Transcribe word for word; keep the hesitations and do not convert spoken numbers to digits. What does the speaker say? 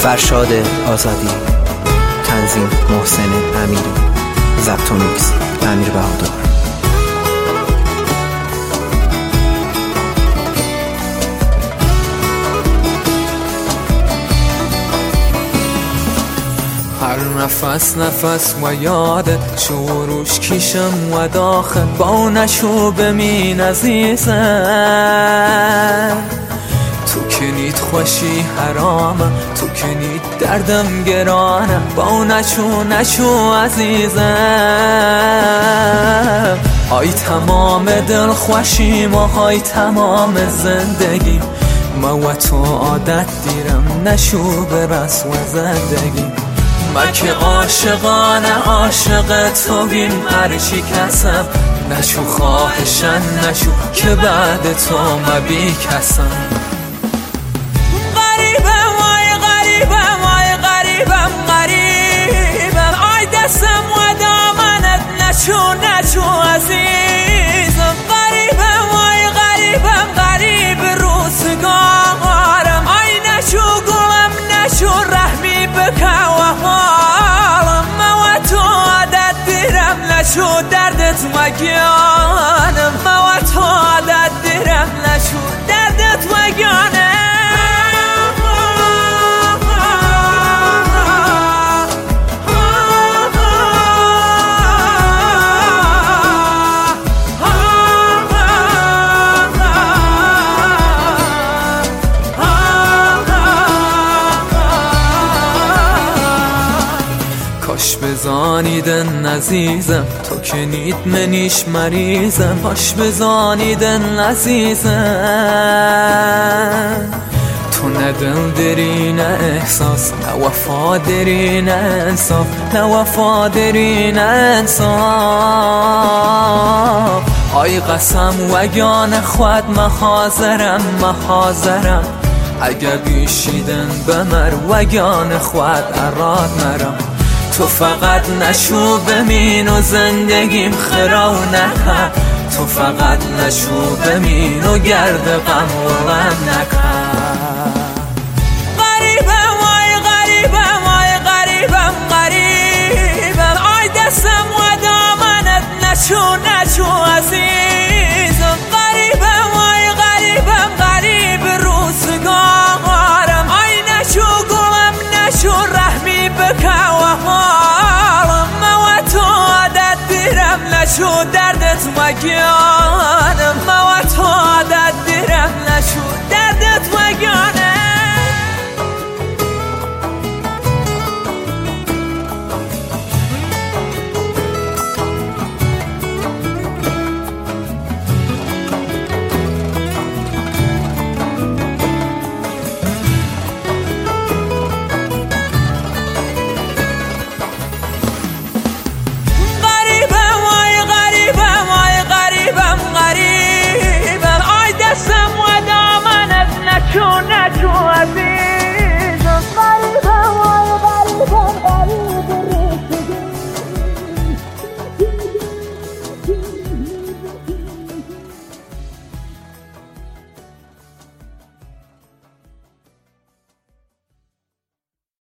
فرشاد آزادی، تنظیم محسن امیری، ضبط و میکس امیر بهادر. هر نفس نفس و یاده شوروش کشم و داخل با نشو بمین عزیزم، تو کنید خوشی حرامه، تو کنید دردم گرانه، با نشو نشو عزیزم. آی تمام دل خوشیم و های تمام زندگی، ما و تو عادت دیرم نشو برس و زندگی. ما که عاشقانه عاشق تو بیم هرچی کسم، نشو خواهشن نشو که بعد تو ما بی کسم. غریبم آی غریبم آی غریبم غریبم، آی دستم و دامنت نشو نشو عزیزم. غریبم آی غریبم غریب روزگارم، آی نشو گلم نشو رحمی بکن و حالم. ما و تو عادت دیرم نشو دردت مگانم، ما و تو عادت دیرم نشو دردت مگانم. کاش بزانیدن عزیزم تو کنید منیش مریضم، کاش بزانیدن عزیزم تو نه دل داری نه احساس، نه وفا داری نه انصاف، نه وفا داری نه انصاف. آی قسم وگان خود ما حاضرم ما حاضرم، اگه بیشیدن بمر وگان خود اراد مرم. تو فقط نشو بمین و زندگیم خراو نکن، تو فقط نشو بمین و گرد غم و غم نکن. غریبم آی غریبم آی غریبم غریبم، آی دستم و دامنت نشو نشو عزیزم. غریبم آی غریبم غریب روزگارم، آی نشو گلم نشو رحمی بکن و حالم. ما و تو عادت دیرم نشو دردت مگانم، ما و تو عادت دیرم